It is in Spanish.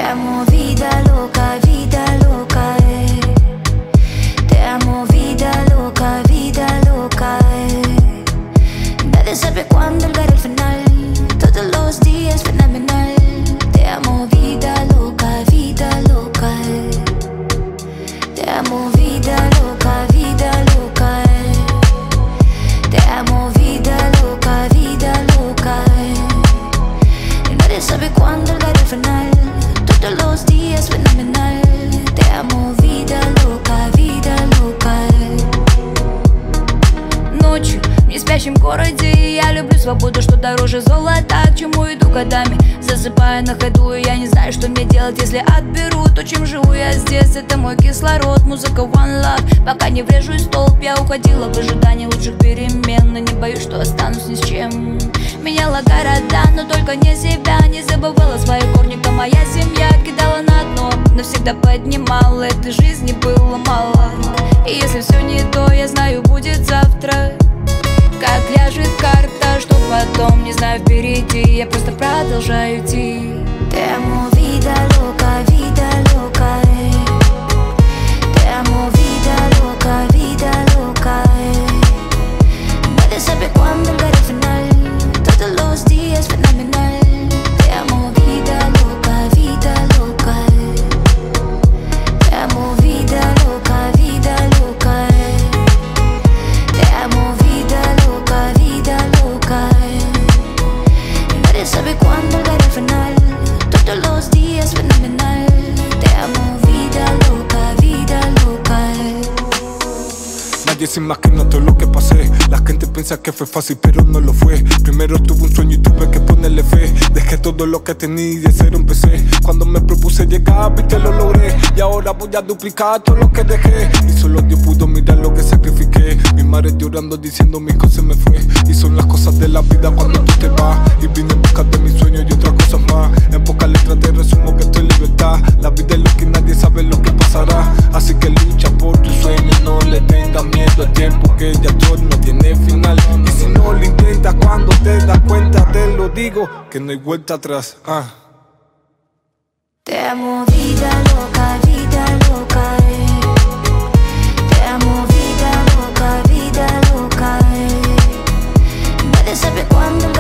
amo vida loca, te amo vida loca, Nadie sabe cuándo llegar al final, todos los días fenomenal. Te amo vida loca, te amo vida loca, te amo vida loca, Nadie sabe cuándo llegar al final, todos los días fenomenal. Te amo vida loca, Ночью в неспящем городе я люблю свободу, что дороже золота. К чему иду годами, засыпая на ходу, и я не знаю, что мне делать, если отберут то, чем живу я здесь. Это мой кислород, музыка one love. Пока не врежусь в столб, я уходила в ожидании лучших перемен, но не боюсь, что останусь ни с чем. Меняла города, но только не себя. Не забывала свои корни, кто моя семья. Кидала на дно, но всегда поднимала. Этой жизни было мало, и если все не то, я знаю, будет завтра. Как ляжет карта, что потом, не знаю, впереди. Я просто продолжаю идти. Te amo vida loca, Te amo vida loca, Nadie sabe cuándo llegar al final, todos los días fenomenal. Te amo vida loca, Te amo vida loca, Te amo vida loca, Nadie sabe cuándo llegar al final, todos los días fenomenal. Te amo vida loca, Nadie se imagina todo lo que pasé. La gente piensa que fue fácil, pero no lo fue. Primero tuve un sueño y tuve que ponerle fe. Dejé todo lo que tenía y de cero empecé. Cuando me propuse llegar, viste, lo logré. Y ahora voy a duplicar todo lo que dejé. Y solo Dios pudo mirar lo que sacrifiqué. Mi madre llorando diciendo mi hijo se me fue. Y son las cosas de la vida cuando tú te vas. Y vine en busca de mis sueños y otras cosas más. En pocas letras te resumo que estoy en libertad. La vida es lo que nadie sabe lo que pasará. Así que lucha por tus sueños, no le tengas miedo al tiempo, que ya todo no tiene final. Y si no lo intentas, cuando te das cuenta, te lo digo, que no hay vuelta atrás. Te amo vida loca, Te amo vida loca, Nadie sabe cuándo